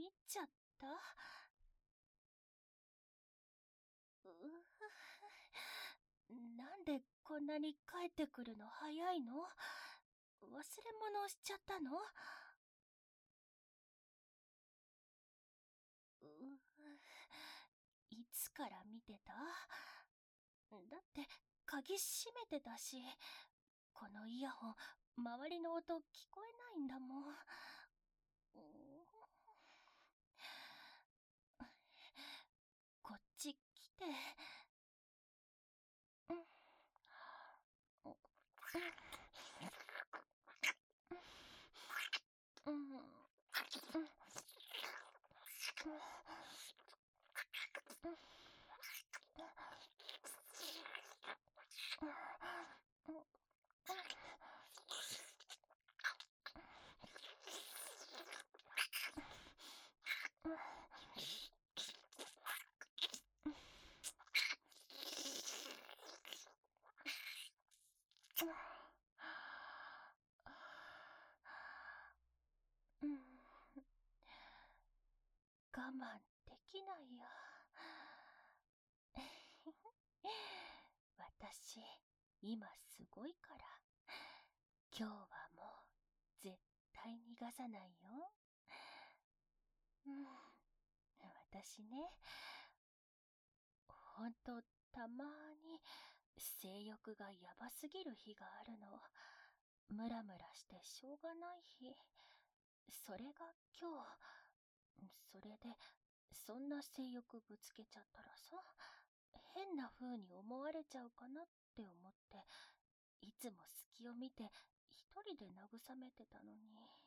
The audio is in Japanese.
入っちゃった。なんでこんなに帰ってくるの早いの？忘れ物しちゃったの？いつから見てた？だって鍵閉めてたし、このイヤホン周りの音聞こえないんだもん。こっち来て。我慢できないよ。私、今すごいから。今日はもう、絶対逃がさないよ。私ね、ほんと、たまに、性欲がやばすぎる日があるの。ムラムラしてしょうがない日。それが今日。それで、そんな性欲ぶつけちゃったらさ、変な風に思われちゃうかなって思って、いつも隙を見て一人で慰めてたのに。